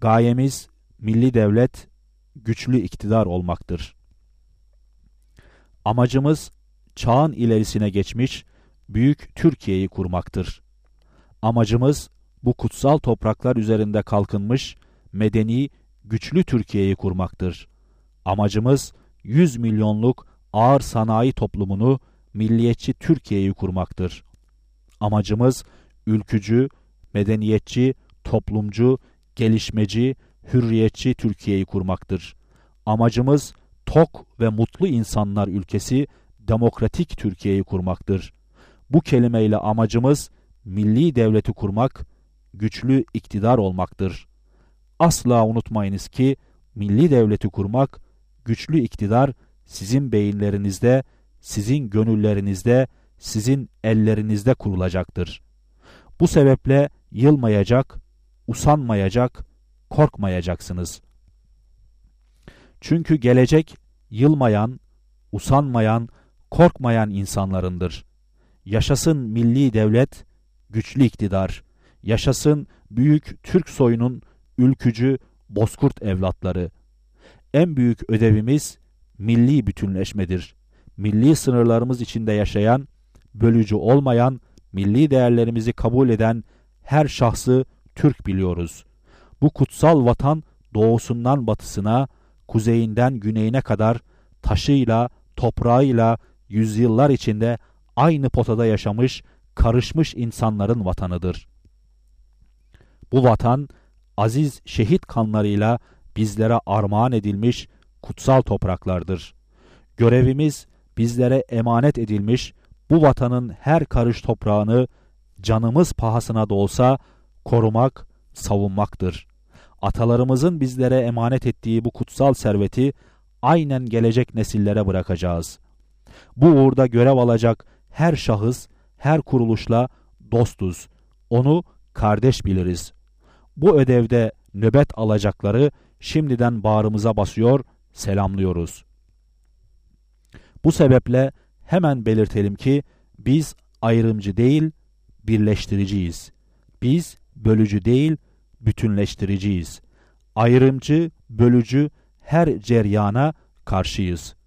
Gayemiz milli devlet, güçlü iktidar olmaktır. Amacımız çağın ilerisine geçmiş büyük Türkiye'yi kurmaktır. Amacımız bu kutsal topraklar üzerinde kalkınmış medeni, güçlü Türkiye'yi kurmaktır. Amacımız 100 milyonluk ağır sanayi toplumunu, milliyetçi Türkiye'yi kurmaktır. Amacımız ülkücü, medeniyetçi, toplumcu, gelişmeci, hürriyetçi Türkiye'yi kurmaktır. Amacımız tok ve mutlu insanlar ülkesi, demokratik Türkiye'yi kurmaktır. Bu kelimeyle amacımız milli devleti kurmak, güçlü iktidar olmaktır. Asla unutmayınız ki milli devleti kurmak, güçlü iktidar sizin beyinlerinizde, sizin gönüllerinizde, sizin ellerinizde kurulacaktır. Bu sebeple yılmayacak, usanmayacak, korkmayacaksınız. Çünkü gelecek yılmayan, usanmayan, korkmayan insanlarındır. Yaşasın milli devlet, güçlü iktidar. Yaşasın büyük Türk soyunun ülkücü bozkurt evlatları. En büyük ödevimiz milli bütünleşmedir. Milli sınırlarımız içinde yaşayan, bölücü olmayan, milli değerlerimizi kabul eden her şahsı Türk biliyoruz. Bu kutsal vatan doğusundan batısına, kuzeyinden güneyine kadar taşıyla, toprağıyla yüzyıllar içinde aynı potada yaşamış, karışmış insanların vatanıdır. Bu vatan, aziz şehit kanlarıyla bizlere armağan edilmiş kutsal topraklardır. Görevimiz bizlere emanet edilmiş bu vatanın her karış toprağını canımız pahasına da olsa korumak, savunmaktır. Atalarımızın bizlere emanet ettiği bu kutsal serveti aynen gelecek nesillere bırakacağız. Bu uğurda görev alacak her şahıs, her kuruluşla dostuz. Onu kardeş biliriz. Bu ödevde nöbet alacakları şimdiden bağrımıza basıyor, selamlıyoruz. Bu sebeple hemen belirtelim ki biz ayrımcı değil, birleştiriciyiz. Biz bölücü değil, bütünleştiriciyiz. Ayrımcı, bölücü her ceryana karşıyız.